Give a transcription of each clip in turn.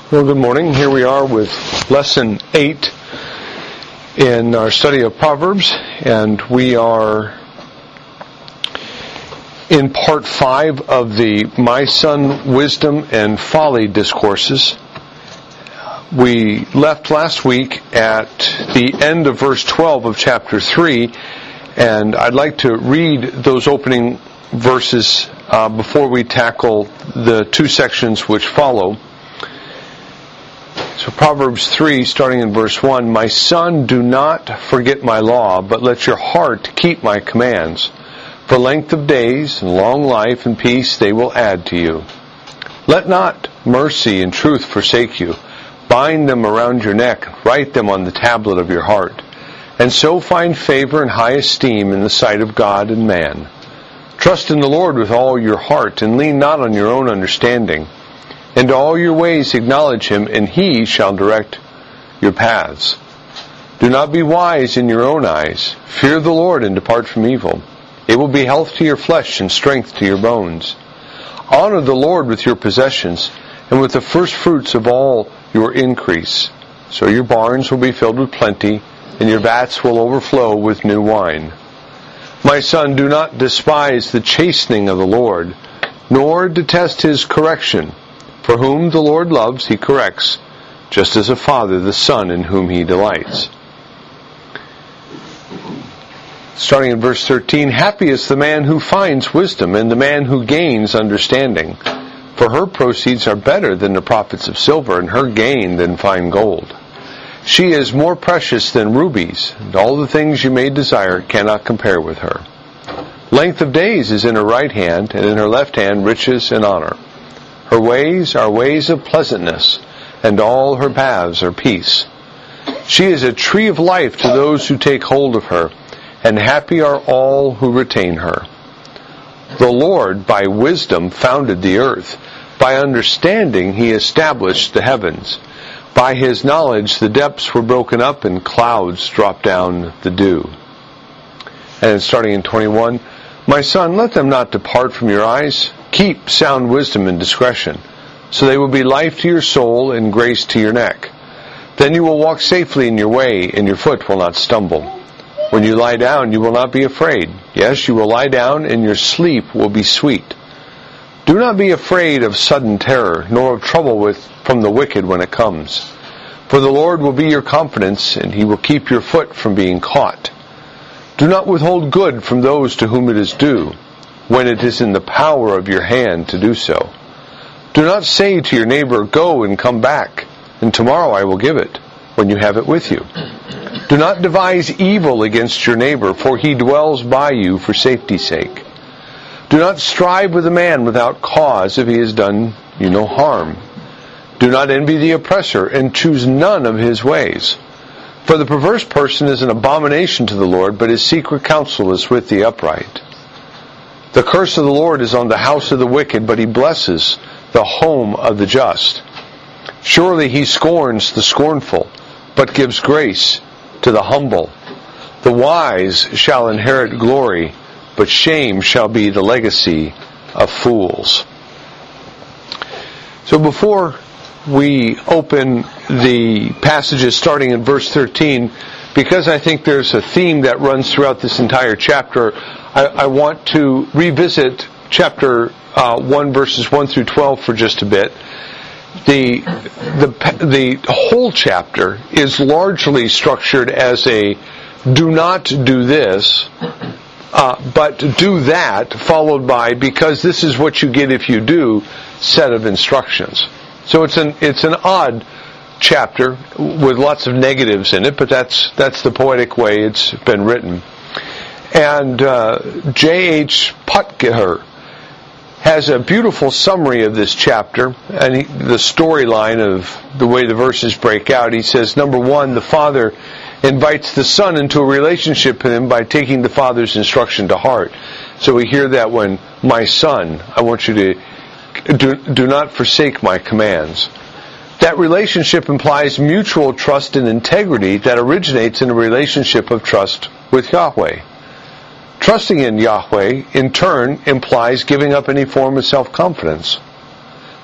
Well, good morning. Here we are with Lesson 8 in our study of Proverbs, and we are in Part 5 of the My Son, Wisdom and Folly discourses. We left last week at the end of verse 12 of chapter 3, and I'd like to read those opening verses before we tackle the two sections which follow. So Proverbs 3, starting in verse 1, My son, do not forget my law, but let your heart keep my commands. For length of days, and long life, and peace they will add to you. Let not mercy and truth forsake you. Bind them around your neck, write them on the tablet of your heart, and so find favor and high esteem in the sight of God and man. Trust in the Lord with all your heart, and lean not on your own understanding. In all your ways acknowledge him, and he shall direct your paths. Do not be wise in your own eyes. Fear the Lord and depart from evil. It will be health to your flesh and strength to your bones. Honor the Lord with your possessions, and with the first fruits of all your increase. So your barns will be filled with plenty, and your vats will overflow with new wine. My son, do not despise the chastening of the Lord, nor detest his correction. For whom the Lord loves, he corrects, just as a father the son in whom he delights. Starting in verse 13, Happy is the man who finds wisdom, and the man who gains understanding. For her proceeds are better than the profits of silver, and her gain than fine gold. She is more precious than rubies, and all the things you may desire cannot compare with her. Length of days is in her right hand, and in her left hand riches and honor. Her ways are ways of pleasantness, and all her paths are peace. She is a tree of life to those who take hold of her, and happy are all who retain her. The Lord by wisdom founded the earth. By understanding he established the heavens. By his knowledge the depths were broken up, and clouds dropped down the dew. And starting in 21, My son, let them not depart from your eyes. Keep sound wisdom and discretion, so they will be life to your soul and grace to your neck. Then you will walk safely in your way, and your foot will not stumble. When you lie down, you will not be afraid. Yes, you will lie down, and your sleep will be sweet. Do not be afraid of sudden terror, nor of trouble from the wicked when it comes. For the Lord will be your confidence, and he will keep your foot from being caught. Do not withhold good from those to whom it is due, when it is in the power of your hand to do so. Do not say to your neighbor, Go and come back, and tomorrow I will give it, when you have it with you. Do not devise evil against your neighbor, for he dwells by you for safety's sake. Do not strive with a man without cause if he has done you no harm. Do not envy the oppressor, and choose none of his ways. For the perverse person is an abomination to the Lord, but his secret counsel is with the upright. The curse of the Lord is on the house of the wicked, but he blesses the home of the just. Surely he scorns the scornful, but gives grace to the humble. The wise shall inherit glory, but shame shall be the legacy of fools. So before we open the passages starting in verse 13, because I think there's a theme that runs throughout this entire chapter, I want to revisit chapter 1, verses 1 through 12 for just a bit. The whole chapter is largely structured as a do not do this, but do that, followed by because this is what you get if you do, set of instructions. So it's an odd chapter with lots of negatives in it, but that's the poetic way it's been written. And J.H. Putkeher has a beautiful summary of this chapter and the storyline of the way the verses break out. He says, number 1, the father invites the son into a relationship with him by taking the father's instruction to heart. So we hear that when, my son, I want you to do not forsake my commands. That relationship implies mutual trust and integrity that originates in a relationship of trust with Yahweh. Trusting in Yahweh, in turn, implies giving up any form of self-confidence.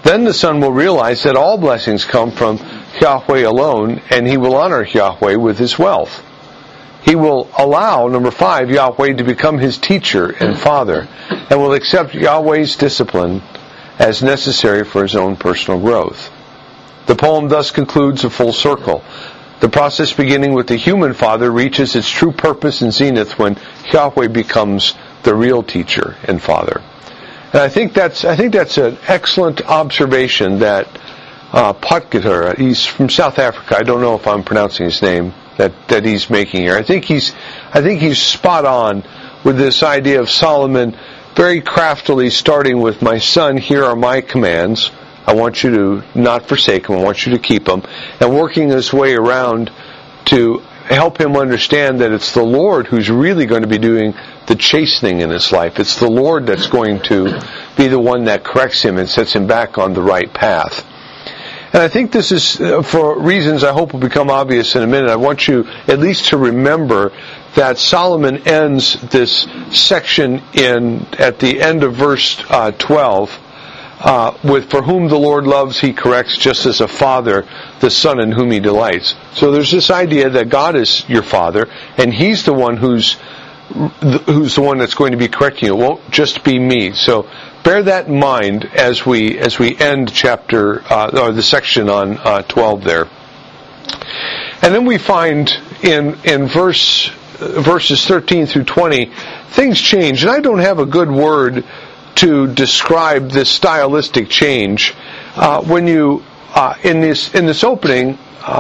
Then the son will realize that all blessings come from Yahweh alone, and he will honor Yahweh with his wealth. He will allow, number 5, Yahweh to become his teacher and father, and will accept Yahweh's discipline as necessary for his own personal growth. The poem thus concludes a full circle. The process beginning with the human father reaches its true purpose and zenith when Yahweh becomes the real teacher and father. And I think that's an excellent observation that Potgieter, he's from South Africa. I don't know if I'm pronouncing his name, that he's making here. I think he's spot on with this idea of Solomon very craftily starting with, my son, here are my commands. I want you to not forsake them. I want you to keep them. And working his way around to help him understand that it's the Lord who's really going to be doing the chastening in his life. It's the Lord that's going to be the one that corrects him and sets him back on the right path. And I think this is, for reasons I hope will become obvious in a minute, I want you at least to remember that Solomon ends this section at the end of verse 12 with, for whom the Lord loves, he corrects, just as a father the son in whom he delights. So there's this idea that God is your father, and he's the one who's the one that's going to be correcting you. It won't just be me. So bear that in mind as we end chapter or the section on 12 there. And then we find in verses 13 through 20 things change, and I don't have a good word to describe this stylistic change. When you in this opening,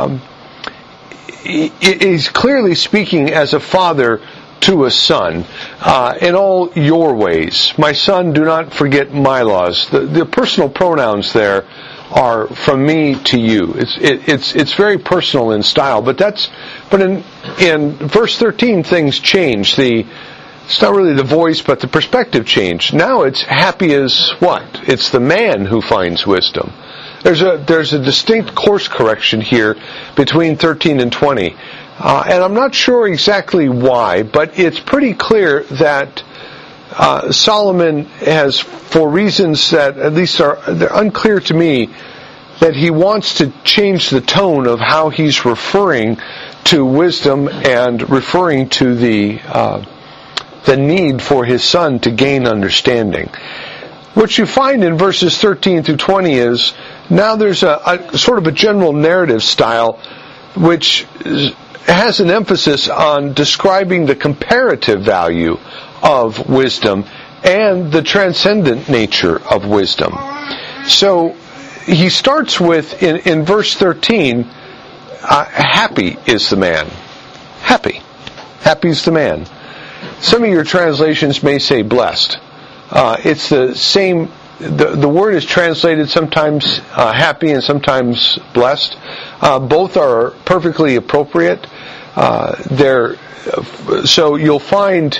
he's clearly speaking as a father to a son, in all your ways. My son, do not forget my laws. The personal pronouns there are from me to you. It's very personal in style, but in verse 13 things change. It's not really the voice, but the perspective changed. Now it's happy as what? It's the man who finds wisdom. There's a distinct course correction here between 13 and 20. And I'm not sure exactly why, but it's pretty clear that Solomon has, for reasons that at least they're unclear to me, that he wants to change the tone of how he's referring to wisdom and referring to the need for his son to gain understanding. What you find in verses 13 through 20 is, now there's a sort of a general narrative style which has an emphasis on describing the comparative value of wisdom and the transcendent nature of wisdom. So he starts with, in verse 13, happy is the man. Happy. Happy is the man. Some of your translations may say blessed. It's the same. The word is translated sometimes happy and sometimes blessed. Both are perfectly appropriate. So you'll find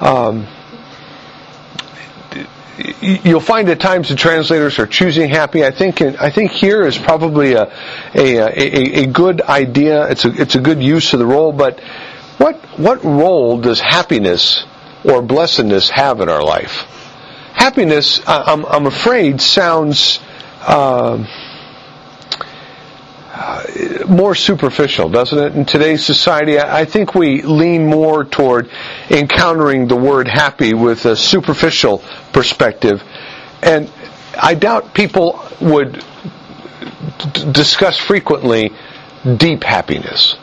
at times the translators are choosing happy. I think here is probably a good idea. It's a good use of the role. But what role does happiness or blessedness have in our life? Happiness, I'm afraid, sounds more superficial, doesn't it? In today's society, I think we lean more toward encountering the word happy with a superficial perspective, and I doubt people would discuss frequently deep happiness.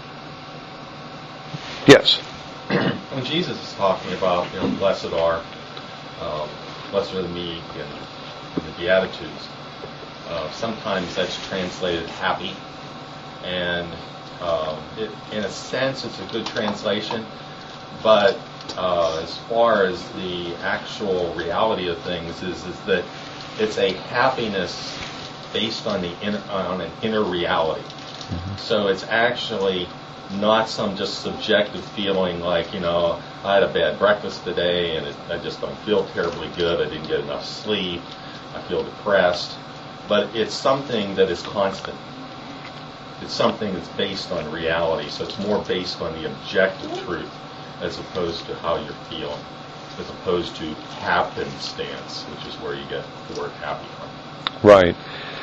Yes? When Jesus is talking about, blessed are the meek and the Beatitudes, sometimes that's translated happy, and in a sense it's a good translation, but as far as the actual reality of things is that it's a happiness based on an inner reality. Mm-hmm. So it's actually not some just subjective feeling like, I had a bad breakfast today and I just don't feel terribly good, I didn't get enough sleep, I feel depressed. But it's something that is constant. It's something that's based on reality, so it's more based on the objective truth as opposed to how you're feeling, as opposed to happenstance, which is where you get the word happy from. Right.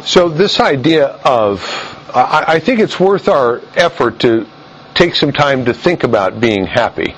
So this idea of, I think it's worth our effort to take some time to think about being happy.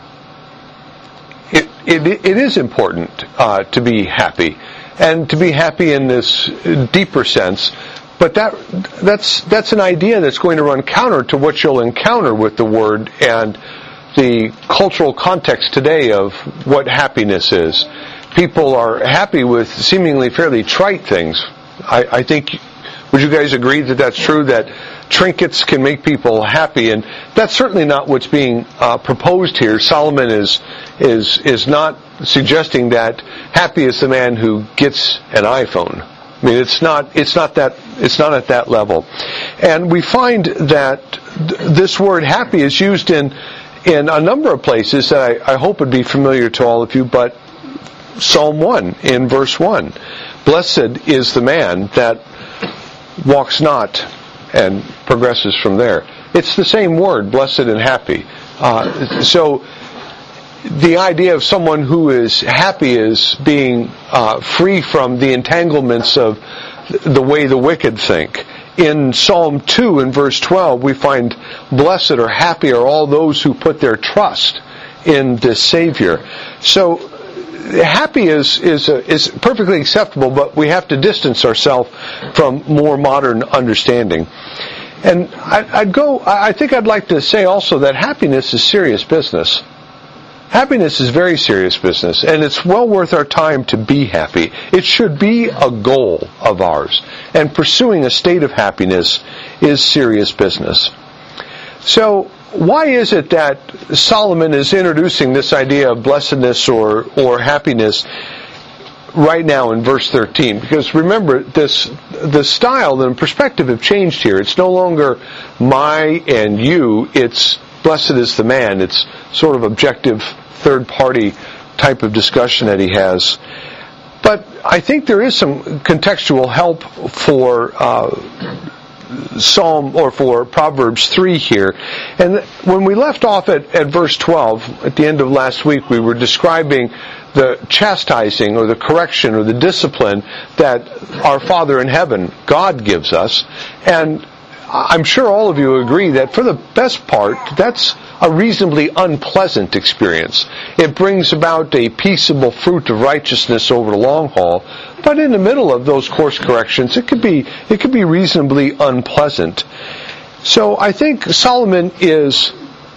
It is important to be happy, and to be happy in this deeper sense. But that's an idea that's going to run counter to what you'll encounter with the Word and the cultural context today of what happiness is. People are happy with seemingly fairly trite things. I think, would you guys agree that that's true, that trinkets can make people happy? And that's certainly not what's being proposed here. Solomon is not suggesting that happy is the man who gets an iPhone. I mean, it's not at that level. And we find that this word happy is used in a number of places that I hope would be familiar to all of you, but Psalm 1 in verse 1. Blessed is the man that walks not, and progresses from there. It's the same word, blessed and happy. So the idea of someone who is happy is being free from the entanglements of the way the wicked think. In Psalm 2 in verse 12, we find blessed or happy are all those who put their trust in this Savior. So happy is perfectly acceptable, but we have to distance ourselves from more modern understanding. And I think I'd like to say also that happiness is serious business. Happiness is very serious business, and it's well worth our time to be happy. It should be a goal of ours, and pursuing a state of happiness is serious business. So, why is it that Solomon is introducing this idea of blessedness or happiness right now in verse 13? Because remember, the style and perspective have changed here. It's no longer my and you, it's blessed is the man. It's sort of objective, third-party type of discussion that he has. But I think there is some contextual help for Psalm or for Proverbs 3 here. And when we left off at verse 12, at the end of last week, we were describing the chastising or the correction or the discipline that our Father in heaven, God, gives us. And I'm sure all of you agree that for the best part, that's a reasonably unpleasant experience. It brings about a peaceable fruit of righteousness over the long haul, but in the middle of those course corrections, it could be reasonably unpleasant. So I think Solomon is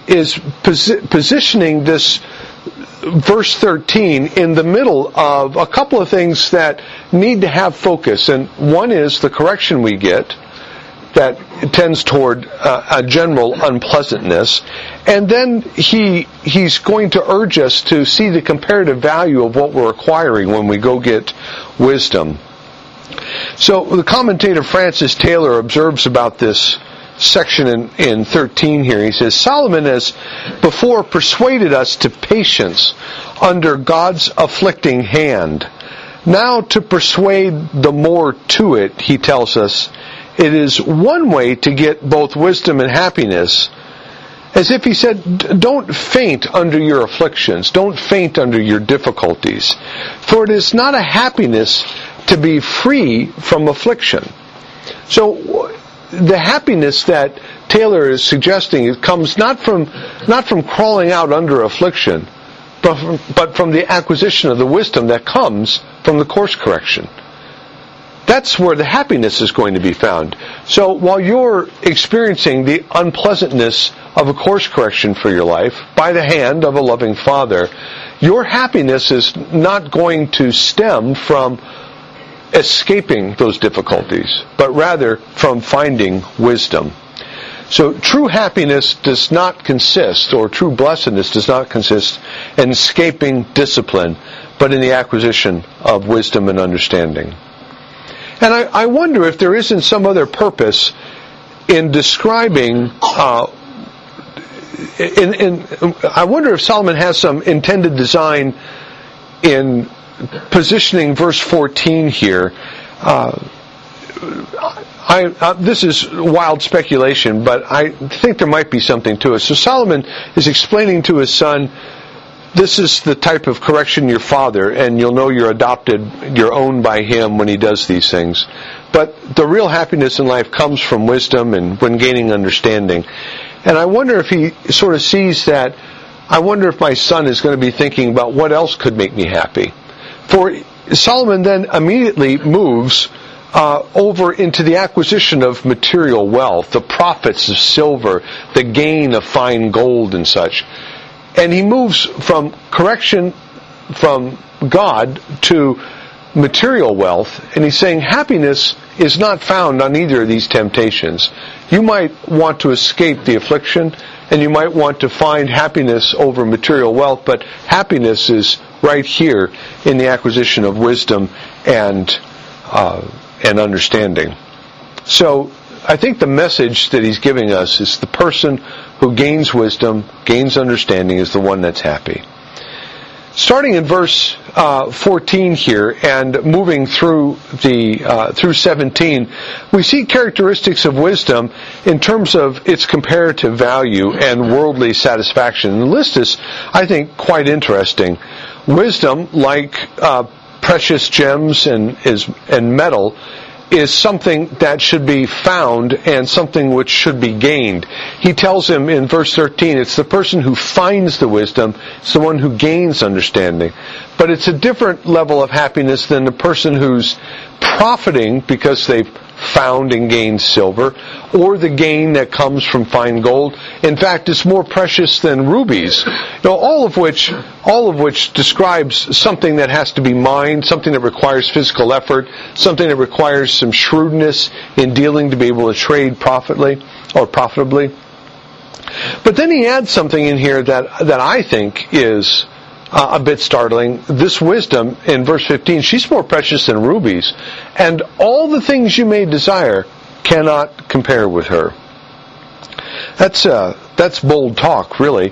positioning this verse 13 in the middle of a couple of things that need to have focus, and one is the correction we get that tends toward a general unpleasantness. And then he's going to urge us to see the comparative value of what we're acquiring when we go get wisdom. So the commentator Francis Taylor observes about this section in 13 here. He says, Solomon has before persuaded us to patience under God's afflicting hand. Now to persuade the more to it, he tells us, it is one way to get both wisdom and happiness. As if he said, don't faint under your afflictions. Don't faint under your difficulties. For it is not a happiness to be free from affliction. So the happiness that Taylor is suggesting comes not from crawling out under affliction, but from the acquisition of the wisdom that comes from the course correction. That's where the happiness is going to be found. So while you're experiencing the unpleasantness of a course correction for your life by the hand of a loving Father, your happiness is not going to stem from escaping those difficulties, but rather from finding wisdom. So true happiness does not consist, or true blessedness does not consist in escaping discipline, but in the acquisition of wisdom and understanding. And I wonder if there isn't some other purpose in describing, I wonder if Solomon has some intended design in positioning verse 14 here. This is wild speculation, but I think there might be something to it. So Solomon is explaining to his son this is the type of correction your father, and you'll know you're adopted, you're owned by him when he does these things. But the real happiness in life comes from wisdom and when gaining understanding. And I wonder if he sort of sees that, I wonder if my son is going to be thinking about what else could make me happy. For Solomon then immediately moves over into the acquisition of material wealth, the profits of silver, the gain of fine gold and such. And he moves from correction from God to material wealth, and he's saying happiness is not found on either of these temptations. You might want to escape the affliction, and you might want to find happiness over material wealth, but happiness is right here in the acquisition of wisdom and understanding. So I think the message that he's giving us is the person who gains wisdom, gains understanding, is the one that's happy. Starting in verse 14 here and moving through 17, we see characteristics of wisdom in terms of its comparative value and worldly satisfaction. The list is, I think, quite interesting. Wisdom, like precious gems and metal, is something that should be found and something which should be gained. He tells him in verse 13, it's the person who finds the wisdom, it's the one who gains understanding. But it's a different level of happiness than the person who's profiting because they've found and gained silver, or the gain that comes from fine gold. In fact, it's more precious than rubies. All of which describes something that has to be mined, something that requires physical effort, something that requires some shrewdness in dealing to be able to trade profitably. But then he adds something in here that I think is a bit startling. This wisdom, in verse 15, she's more precious than rubies, and all the things you may desire cannot compare with her. That's bold talk, really.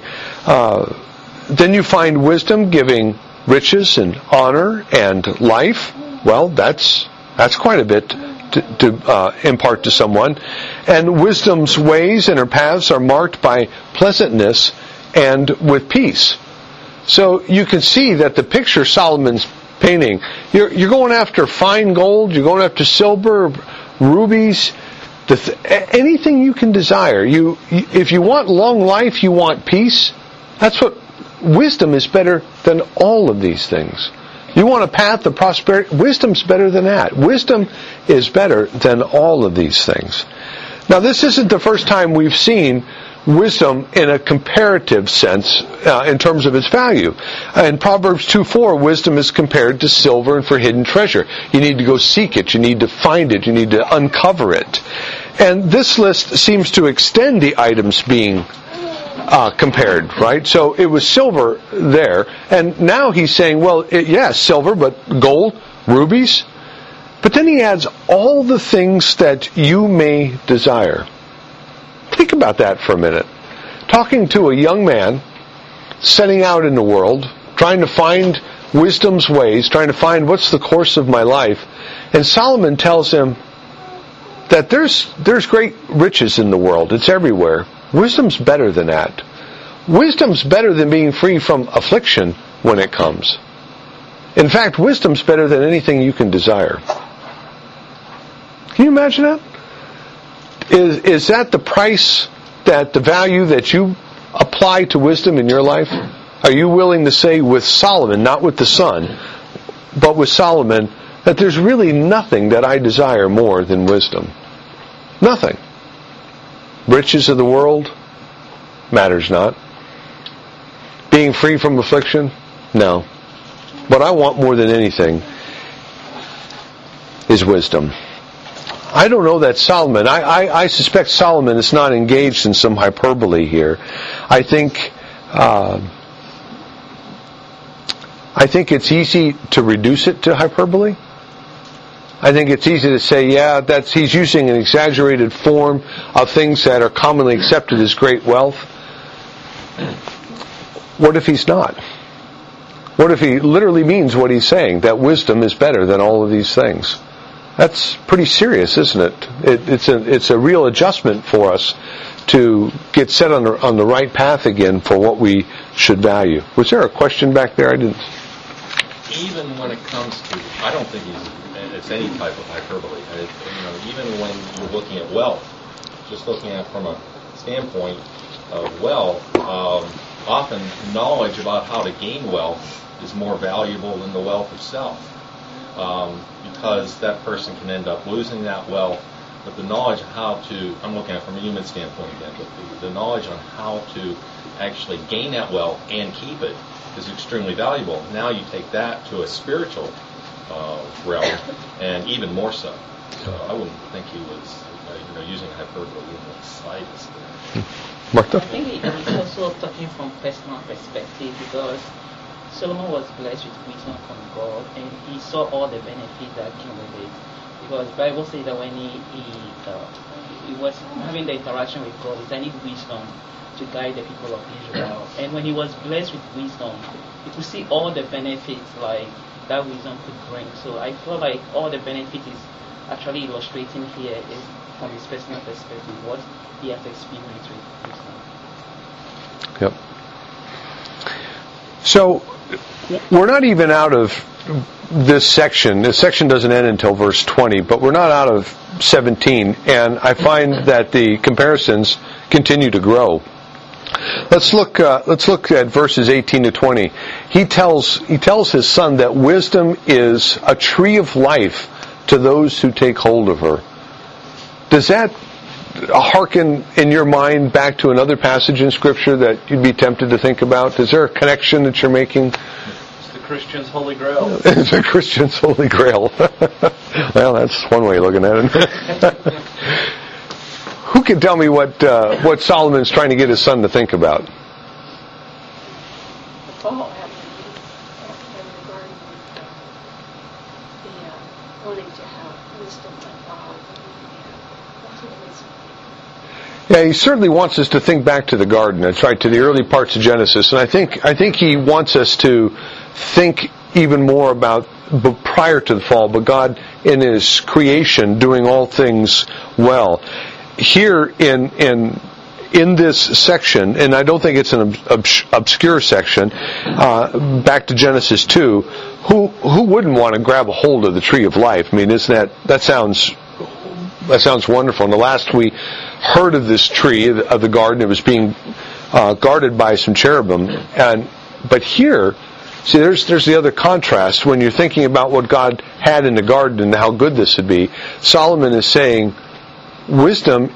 Then you find wisdom giving riches and honor and life. Well, that's quite a bit to impart to someone. And wisdom's ways and her paths are marked by pleasantness and with peace. So you can see that the picture Solomon's painting, you're going after fine gold, you're going after silver, rubies, anything you can desire. If you want long life, you want peace. That's what wisdom is better than all of these things. You want a path of prosperity, wisdom's better than that. Wisdom is better than all of these things. Now, this isn't the first time we've seen wisdom in a comparative sense in terms of its value. In Proverbs 2:4, wisdom is compared to silver and for hidden treasure. You need to go seek it. You need to find it. You need to uncover it. And this list seems to extend the items being compared, right? So it was silver there, and now he's saying, well, yes, silver, but gold, rubies. But then he adds all the things that you may desire. Think about that for a minute. Talking to a young man, setting out in the world, trying to find wisdom's ways, trying to find what's the course of my life, and Solomon tells him that there's great riches in the world. It's everywhere. Wisdom's better than that. Wisdom's better than being free from affliction when it comes. In fact, wisdom's better than anything you can desire. Can you imagine that? Is that the price, that the value that you apply to wisdom in your life? Are you willing to say with Solomon, not with the son, but with Solomon, that there's really nothing that I desire more than wisdom? Nothing. Riches of the world? Matters not. Being free from affliction? No. What I want more than anything is wisdom. I don't know that Solomon, I suspect Solomon is not engaged in some hyperbole here. I think it's easy to reduce it to hyperbole. I think it's easy to say, he's using an exaggerated form of things that are commonly accepted as great wealth. What if he's not? What if he literally means what he's saying, that wisdom is better than all of these things? That's pretty serious, isn't it? It's a real adjustment for us to get set on the right path again for what we should value. Was there a question back there? I didn't. Even when it comes to, I don't think it's any type of hyperbole. Even when you're looking at wealth, just looking at it from a standpoint of wealth, often knowledge about how to gain wealth is more valuable than the wealth itself, because that person can end up losing that wealth. But the knowledge of how to, I'm looking at it from a human standpoint again, but the knowledge on how to actually gain that wealth and keep it is extremely valuable. Now you take that to a spiritual realm, and even more so. So I wouldn't think he was using hyperbole in the slightest. Martha? I think he's also talking from personal perspective, because Solomon was blessed with wisdom from God, and he saw all the benefits that came with it. Because the Bible says that when he was having the interaction with God, he needed wisdom to guide the people of Israel. And when he was blessed with wisdom, he could see all the benefits like that wisdom could bring. So I feel like all the benefits is actually illustrating here is from his personal perspective, what he has experienced with wisdom. Yep. So we're not even out of this section. This section doesn't end until verse 20, but we're not out of 17, and I find that the comparisons continue to grow. Let's look at verses 18 to 20. He tells his son that wisdom is a tree of life to those who take hold of her. Does that hearken in your mind back to another passage in Scripture that you'd be tempted to think about? Is there a connection that you're making? It's the Christian's Holy Grail. It's the Christian's Holy Grail. Well, that's one way of looking at it. Who can tell me what Solomon's trying to get his son to think about? The fall in the garden, wanting to have wisdom like God. That's what wisdom. Yeah, he certainly wants us to think back to the garden. That's right, to the early parts of Genesis, and I think he wants us to think even more about prior to the fall, but God in His creation doing all things well. Here in this section, and I don't think it's an obscure section, back to Genesis 2, who wouldn't want to grab a hold of the tree of life? I mean, that sounds wonderful. And the last we heard of this tree of the garden, it was being guarded by some cherubim. But here, see, there's the other contrast. When you're thinking about what God had in the garden and how good this would be, Solomon is saying, wisdom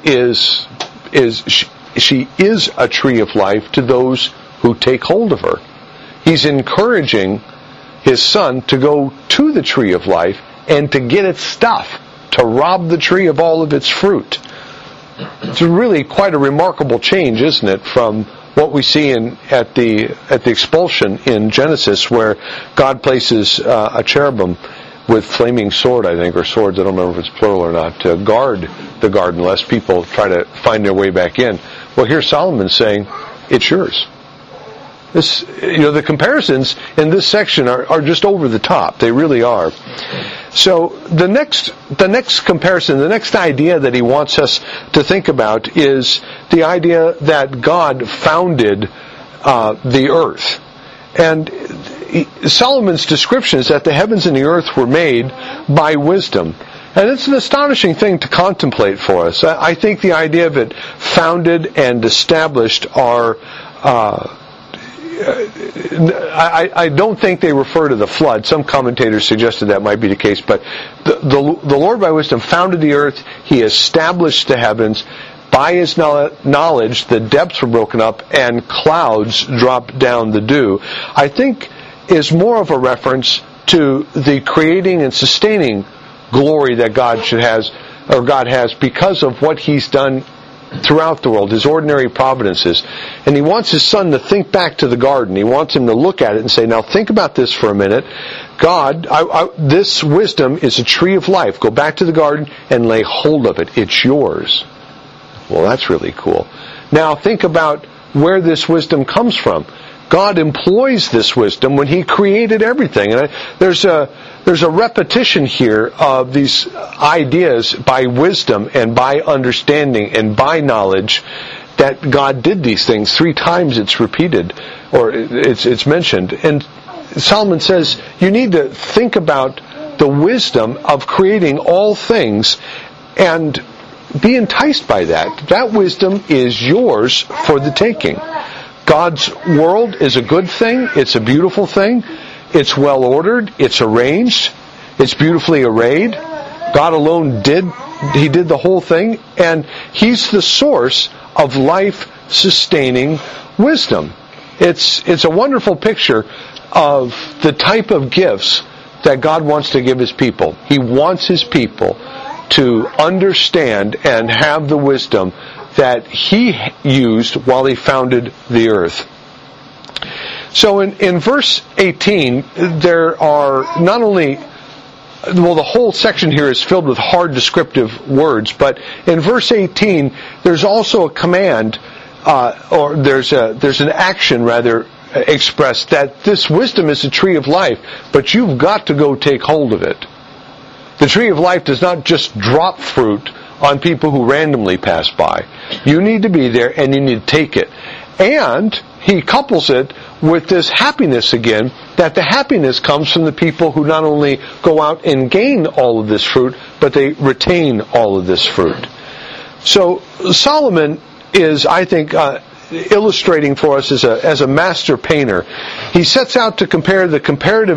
she is a tree of life to those who take hold of her. He's encouraging his son to go to the tree of life and to get its stuff, to rob the tree of all of its fruit. It's really quite a remarkable change, isn't it, from what we see at the expulsion in Genesis, where God places a cherubim with flaming sword, I think, or swords, I don't remember if it's plural or not, to guard the garden lest people try to find their way back in. Well, here Solomon's saying, it's yours. This, the comparisons in this section are just over the top. They really are. So the next comparison, the next idea that he wants us to think about is the idea that God founded the earth. And Solomon's description is that the heavens and the earth were made by wisdom. And it's an astonishing thing to contemplate for us. I think the idea of it founded and established are... I don't think they refer to the flood. Some commentators suggested that might be the case, but the Lord by wisdom founded the earth. He established the heavens. By His knowledge, the depths were broken up and clouds dropped down the dew. I think is more of a reference to the creating and sustaining glory that God has because of what He's done throughout the world, His ordinary providences. And He wants His son to think back to the garden. He wants him to look at it and say, now think about this for a minute. God, this wisdom is a tree of life. Go back to the garden and lay hold of it. It's yours. Well, that's really cool. Now think about where this wisdom comes from. God employs this wisdom when He created everything. And there's a there's a repetition here of these ideas by wisdom and by understanding and by knowledge that God did these things. 3 times it's repeated, or it's mentioned. And Solomon says you need to think about the wisdom of creating all things and be enticed by that. That wisdom is yours for the taking. God's world is a good thing. It's a beautiful thing. It's well ordered. It's arranged. It's beautifully arrayed. God alone did the whole thing, and He's the source of life-sustaining wisdom. It's a wonderful picture of the type of gifts that God wants to give His people. He wants His people to understand and have the wisdom that He used while He founded the earth. So in verse 18, there are not only, the whole section here is filled with hard descriptive words, but in verse 18, there's also a command, or there's an action rather expressed, that this wisdom is the tree of life, but you've got to go take hold of it. The tree of life does not just drop fruit on people who randomly pass by. You need to be there and you need to take it. And he couples it with this happiness again, that the happiness comes from the people who not only go out and gain all of this fruit, but they retain all of this fruit. So Solomon is, I think, illustrating for us as a master painter. He sets out to describe the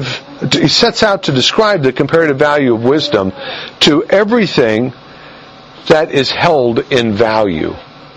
comparative value of wisdom to everything that is held in value.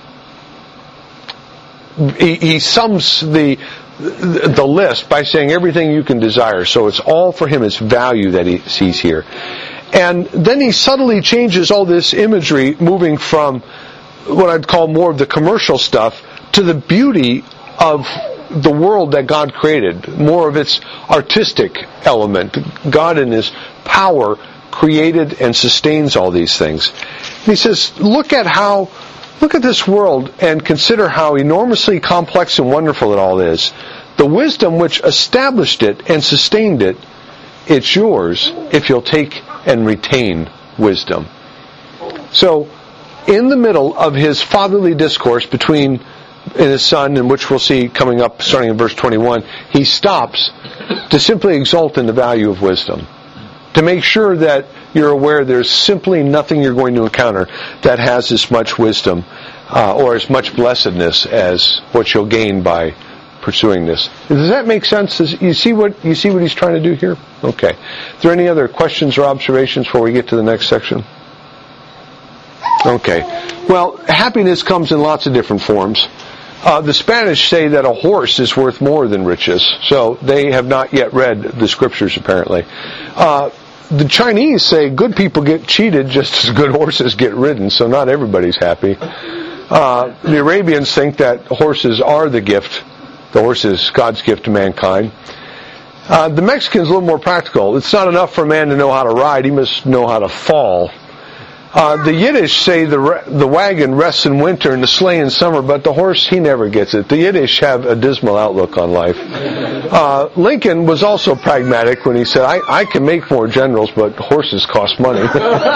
He sums the list by saying everything you can desire. So it's all for him, it's value that he sees here. And then he subtly changes all this imagery, moving from what I'd call more of the commercial stuff to the beauty of the world that God created, more of its artistic element. God in His power created and sustains all these things. And he says, look at this world and consider how enormously complex and wonderful it all is. The wisdom which established it and sustained it, it's yours if you'll take and retain wisdom. So, in the middle of his fatherly discourse between his son, and which we'll see coming up starting in verse 21, he stops to simply exult in the value of wisdom. To make sure that you're aware there's simply nothing you're going to encounter that has as much wisdom or as much blessedness as what you'll gain by pursuing this. Does that make sense? You see what he's trying to do here? Okay. Are there any other questions or observations before we get to the next section? Okay. Well, happiness comes in lots of different forms. The Spanish say that a horse is worth more than riches, so they have not yet read the scriptures apparently. The Chinese say good people get cheated just as good horses get ridden, so not everybody's happy. The Arabians think that horses are the gift. The horse is God's gift to mankind. The Mexicans are a little more practical. It's not enough for a man to know how to ride, he must know how to fall. The Yiddish say the wagon rests in winter and the sleigh in summer, but the horse, he never gets it. The Yiddish have a dismal outlook on life. Lincoln was also pragmatic when he said, I can make more generals, but horses cost money.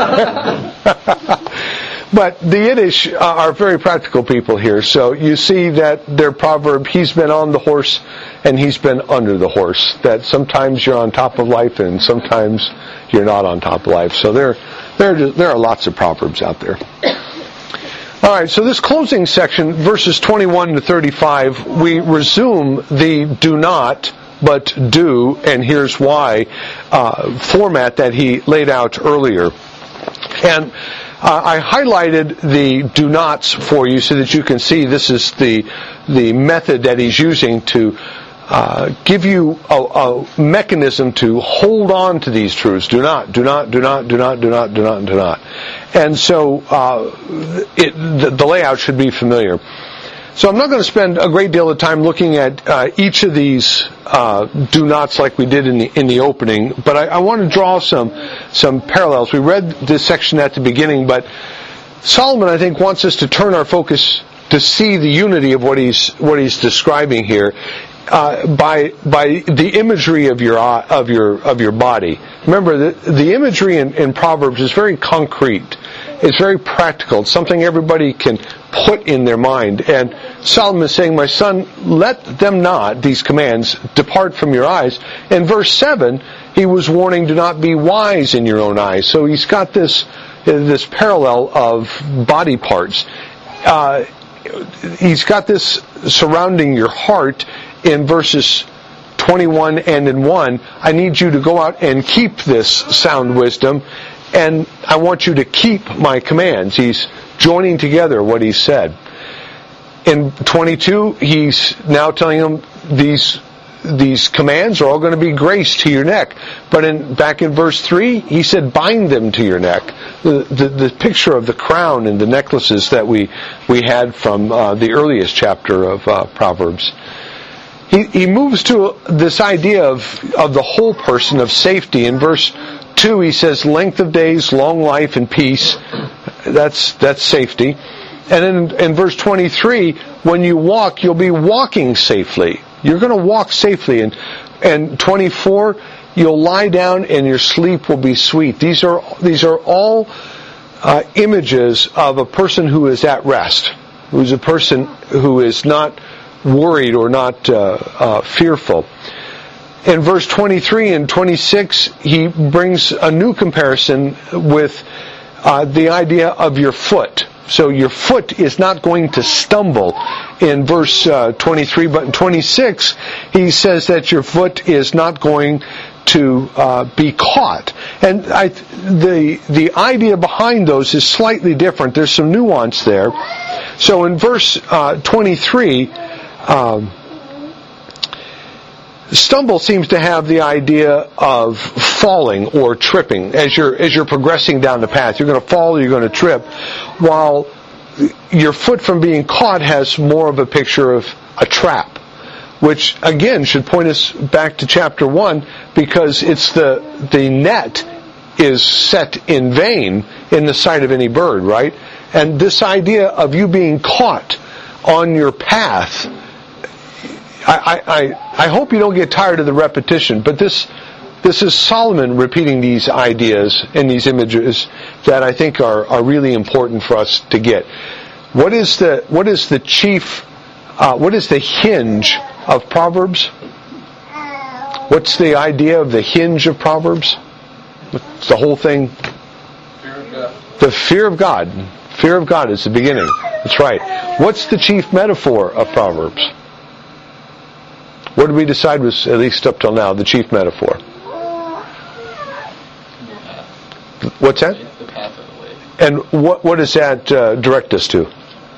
But the Yiddish are very practical people here. So you see that their proverb, he's been on the horse and he's been under the horse. That sometimes you're on top of life and sometimes you're not on top of life. So there are lots of proverbs out there. All right, so this closing section, verses 21 to 35, we resume the do not, but do, and here's why, format that he laid out earlier. And I highlighted the do nots for you so that you can see this is the method that he's using to give you a mechanism to hold on to these truths. Do not, do not, do not, do not, do not, do not, do not. And so the layout should be familiar. So I'm not going to spend a great deal of time looking at each of these do nots like we did in the opening, but I want to draw some parallels. We read this section at the beginning, but Solomon, I think, wants us to turn our focus to see the unity of what he's describing here. by the imagery of your body. Remember, the imagery in Proverbs is very concrete. It's very practical. It's something everybody can put in their mind. And Solomon is saying, my son, let them not, these commands, depart from your eyes. In verse 7, he was warning, do not be wise in your own eyes. So he's got this parallel of body parts. He's got this surrounding your heart in verses 21 and in 1. I need you to go out and keep this sound wisdom, and I want you to keep my commands. He's joining together what he said. In 22, he's now telling them these commands are all going to be grace to your neck. But back in verse 3, he said, bind them to your neck. The picture of the crown and the necklaces that we had from the earliest chapter of Proverbs. He moves to this idea of the whole person, of safety. In verse 2, he says, length of days, long life, and peace. That's safety. And in verse 23, when you walk, you'll be walking safely. You're going to walk safely. And 24, you'll lie down and your sleep will be sweet. These are all images of a person who is at rest, who's a person who is not worried or not fearful. In verse 23 and 26, he brings a new comparison with the idea of your foot. So your foot is not going to stumble in verse 23, but in 26, he says that your foot is not going to be caught. And the idea behind those is slightly different. There's some nuance there. So in verse 23, stumble seems to have the idea of falling or tripping. As you're progressing down the path, you're going to fall or you're going to trip, while your foot from being caught has more of a picture of a trap, which again should point us back to chapter 1, because it's the net is set in vain in the sight of any bird, right? And this idea of you being caught on your path, I hope you don't get tired of the repetition, but this is Solomon repeating these ideas and these images that I think are really important for us to get. What is the hinge of Proverbs? What's the idea of the hinge of Proverbs? What's the whole thing? Fear of God. The fear of God. Fear of God is the beginning. That's right. What's the chief metaphor of Proverbs? What did we decide was, at least up till now, the chief metaphor? What's that? The path of the way. And what does that direct us to?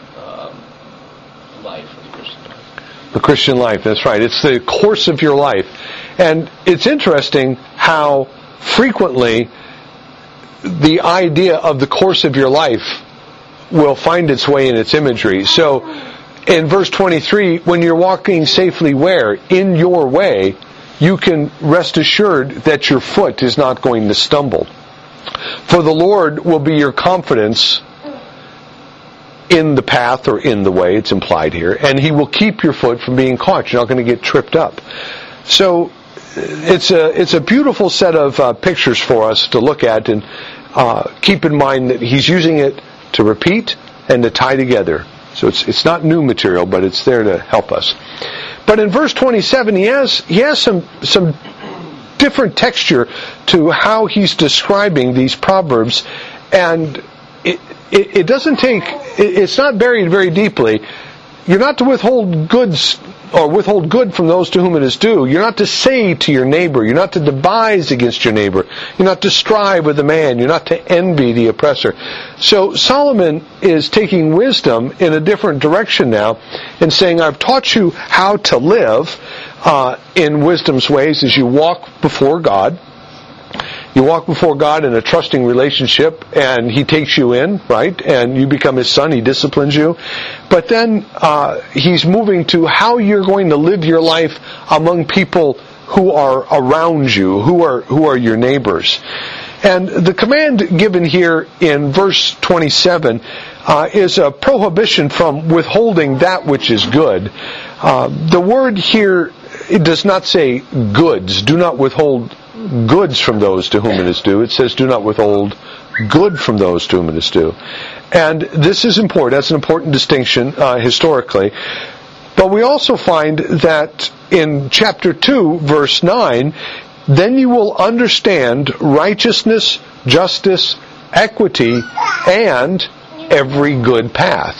Life, the Christian life. The Christian life, that's right. It's the course of your life. And it's interesting how frequently the idea of the course of your life will find its way in its imagery. So, in verse 23, when you're walking safely where? In your way, you can rest assured that your foot is not going to stumble. For the Lord will be your confidence in the path or in the way, it's implied here, and He will keep your foot from being caught. You're not going to get tripped up. So, it's a beautiful set of pictures for us to look at, and keep in mind that He's using it to repeat and to tie together. So it's not new material, but it's there to help us. But in verse 27, he has some different texture to how he's describing these proverbs, and it doesn't take. It's not buried very deeply. You're not to withhold goods or withhold good from those to whom it is due. You're not to say to your neighbor. You're not to devise against your neighbor. You're not to strive with the man. You're not to envy the oppressor. So Solomon is taking wisdom in a different direction now and saying, I've taught you how to live in wisdom's ways as you walk before God. You walk before God in a trusting relationship, and He takes you in, right? And you become His son. He disciplines you. But then He's moving to how you're going to live your life among people who are around you, who are your neighbors. And the command given here in verse 27 is a prohibition from withholding that which is good. The word here it does not say goods. Do not withhold goods from those to whom it is due. It says do not withhold good from those to whom it is due. And this is important. That's an important distinction historically. But we also find that in chapter 2, verse 9, then you will understand righteousness, justice, equity, and every good path.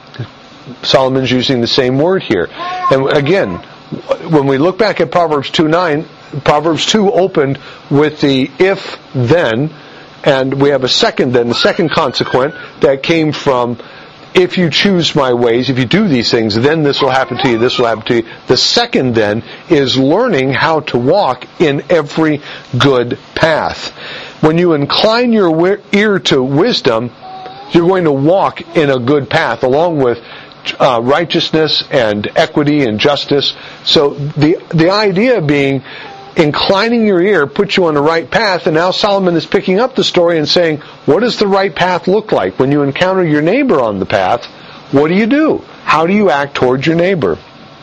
Solomon's using the same word here. And again, when we look back at Proverbs 2:9, Proverbs 2 opened with the if, then, and we have a second then, the second consequent that came from if you choose my ways, if you do these things, then this will happen to you, this will happen to you. The second then is learning how to walk in every good path. When you incline your ear to wisdom, you're going to walk in a good path along with righteousness and equity and justice. So the idea being inclining your ear puts you on the right path, and now Solomon is picking up the story and saying, what does the right path look like? When you encounter your neighbor on the path, what do? How do you act towards your neighbor?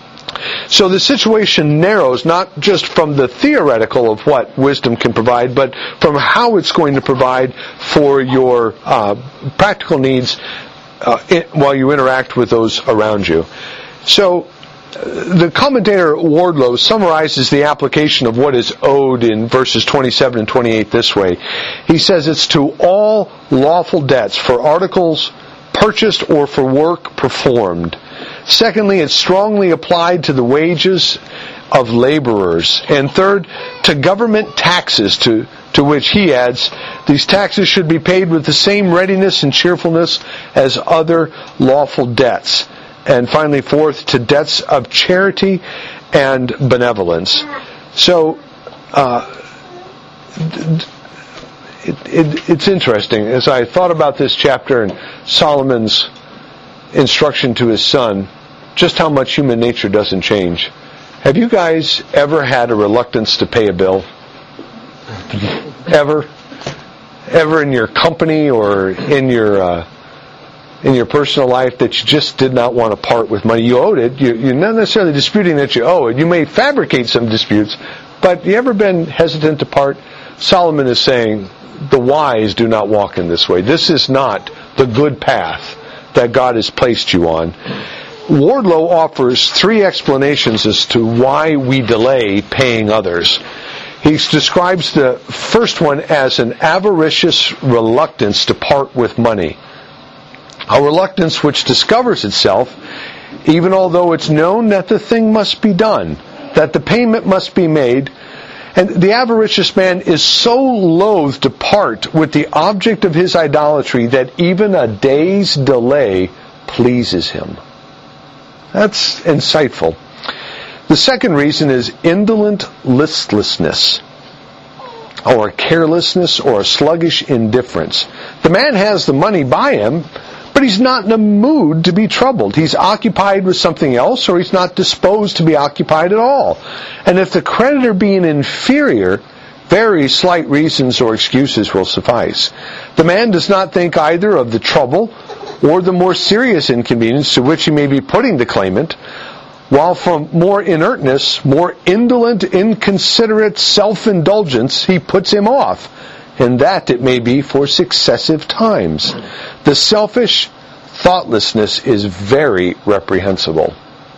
So the situation narrows not just from the theoretical of what wisdom can provide, but from how it's going to provide for your practical needs while you interact with those around you. So the commentator Wardlow summarizes the application of what is owed in verses 27 and 28 this way. He says it's to all lawful debts for articles purchased or for work performed. Secondly, it's strongly applied to the wages of laborers. And third, to government taxes, to which he adds, these taxes should be paid with the same readiness and cheerfulness as other lawful debts. And finally, fourth, to debts of charity and benevolence. So, it's interesting. As I thought about this chapter and Solomon's instruction to his son, just how much human nature doesn't change. Have you guys ever had a reluctance to pay a bill? Ever? Ever in your company or in your personal life that you just did not want to part with money? You owed it. You're not necessarily disputing that you owe it. You may fabricate some disputes, but you ever been hesitant to part? Solomon is saying, the wise do not walk in this way. This is not the good path that God has placed you on. Wardlow offers 3 explanations as to why we delay paying others. He describes the first one as an avaricious reluctance to part with money. A reluctance which discovers itself even although it's known that the thing must be done, that the payment must be made. And the avaricious man is so loath to part with the object of his idolatry that even a day's delay pleases him. That's insightful. The second reason is indolent listlessness, or carelessness, or a sluggish indifference. The man has the money by him, but he's not in a mood to be troubled. He's occupied with something else, or he's not disposed to be occupied at all. And if the creditor be an inferior, very slight reasons or excuses will suffice. The man does not think either of the trouble or the more serious inconvenience to which he may be putting the claimant, while from more inertness, more indolent, inconsiderate self-indulgence, he puts him off, and that it may be for successive times. The selfish thoughtlessness is very reprehensible.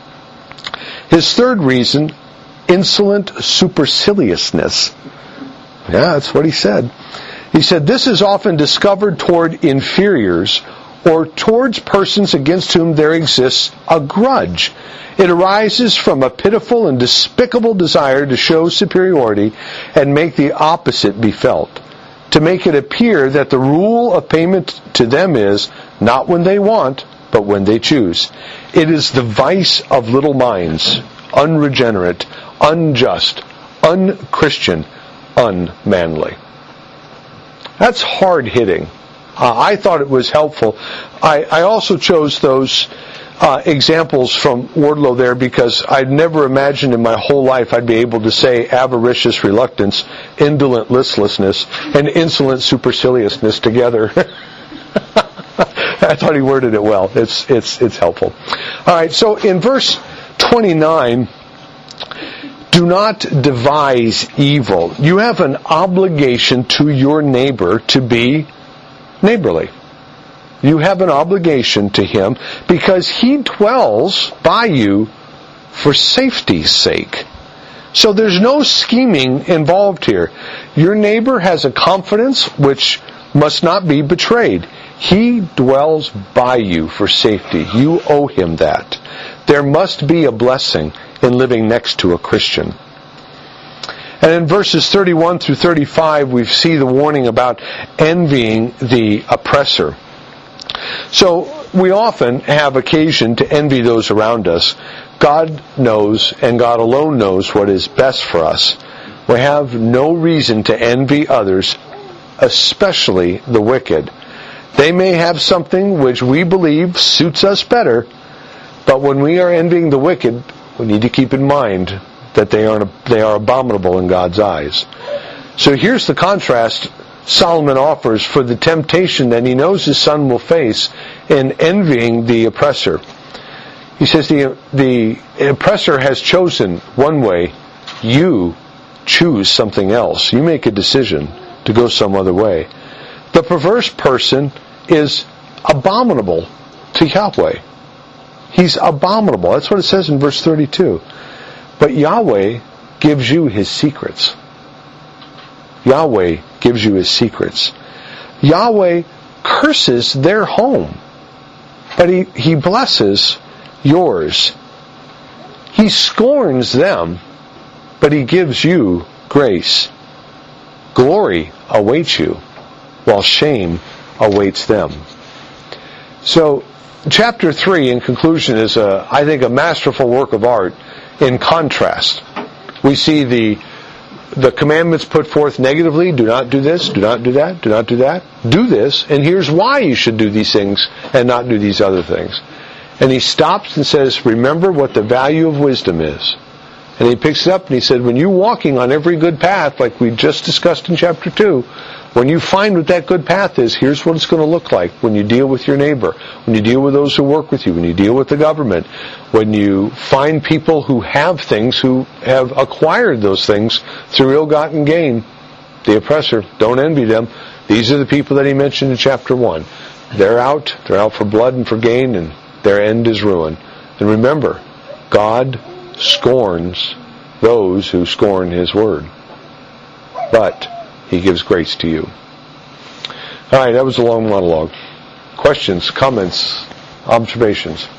His third reason, insolent superciliousness. Yeah, that's what he said. He said, this is often discovered toward inferiors or towards persons against whom there exists a grudge. It arises from a pitiful and despicable desire to show superiority and make the opposite be felt, to make it appear that the rule of payment to them is not when they want, but when they choose. It is the vice of little minds, unregenerate, unjust, unchristian, unmanly. That's hard-hitting. I thought it was helpful. I also chose those examples from Wardlow there because I'd never imagined in my whole life I'd be able to say avaricious reluctance, indolent listlessness, and insolent superciliousness together. I thought he worded it well. It's helpful. All right, so in verse 29, Do not devise evil. You have an obligation to your neighbor to be neighborly. You have an obligation to him because he dwells by you for safety's sake. So there's no scheming involved here. Your neighbor has a confidence which must not be betrayed. He dwells by you for safety. You owe him that. There must be a blessing in living next to a Christian. And in verses 31 through 35, we see the warning about envying the oppressor. So we often have occasion to envy those around us. God knows, and God alone knows what is best for us. We have no reason to envy others, especially the wicked. They may have something which we believe suits us better, but when we are envying the wicked, we need to keep in mind that they are abominable in God's eyes. So here's the contrast Solomon offers for the temptation that he knows his son will face in envying the oppressor. He says the oppressor has chosen one way. You choose something else. You make a decision to go some other way. The perverse person is abominable to Yahweh. He's abominable. That's what it says in verse 32. But Yahweh gives you his secrets. Yahweh gives you his secrets. Yahweh curses their home, but he blesses yours. He scorns them, but he gives you grace. Glory awaits you, while shame awaits them. So, chapter 3, in conclusion, is, I think, a masterful work of art in contrast. We see the commandments put forth negatively. Do not do this, do not do that, do not do that. Do this, and here's why you should do these things and not do these other things. And he stops and says, remember what the value of wisdom is. And he picks it up and he said, when you're walking on every good path, like we just discussed in chapter 2, when you find what that good path is, here's what it's going to look like when you deal with your neighbor, when you deal with those who work with you, when you deal with the government, when you find people who have things, who have acquired those things through ill-gotten gain, the oppressor, don't envy them. These are the people that he mentioned in chapter 1. They're out for blood and for gain, and their end is ruin. And remember, God scorns those who scorn his word. But he gives grace to you. All right, that was a long monologue. Questions, comments, observations?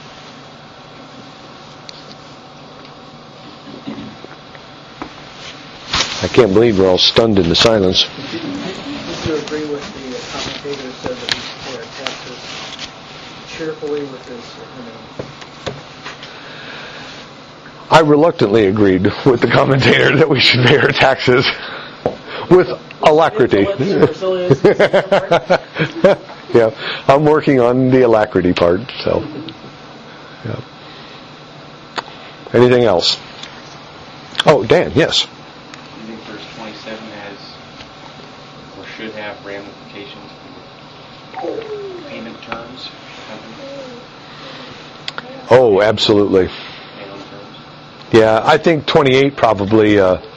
I can't believe we're all stunned into silence. Would you agree with the commentator who said that we should pay our taxes cheerfully with his, I reluctantly agreed with the commentator that we should pay our taxes with alacrity. Yeah, I'm working on the alacrity part. So, yeah. Anything else? Oh, Dan, yes. Do you think verse 27 has or should have ramifications for payment terms? Oh, absolutely. Yeah, I think 28 probably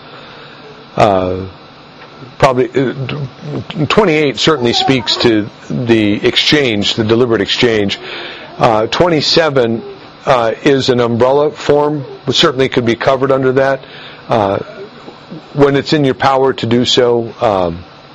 28 certainly speaks to the exchange, the deliberate exchange. 27 is an umbrella form, but certainly could be covered under that. When it's in your power to do so,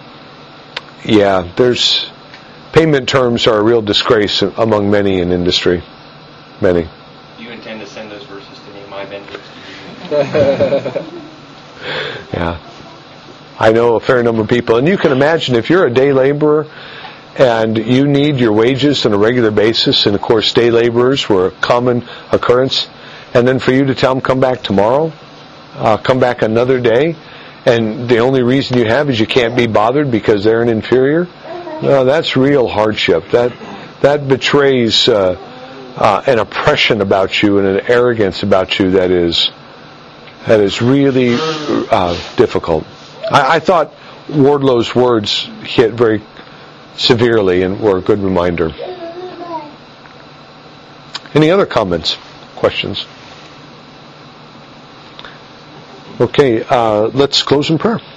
there's payment terms are a real disgrace among many in industry. Many. Do you intend to send those verses to me, my vengeance to you? Yeah. I know a fair number of people. And you can imagine if you're a day laborer and you need your wages on a regular basis, and of course day laborers were a common occurrence, and then for you to tell them come back tomorrow, come back another day, and the only reason you have is you can't be bothered because they're an inferior, that's real hardship. That betrays an oppression about you and an arrogance about you that is really difficult. I thought Wardlow's words hit very severely and were a good reminder. Any other comments, questions? Okay, let's close in prayer.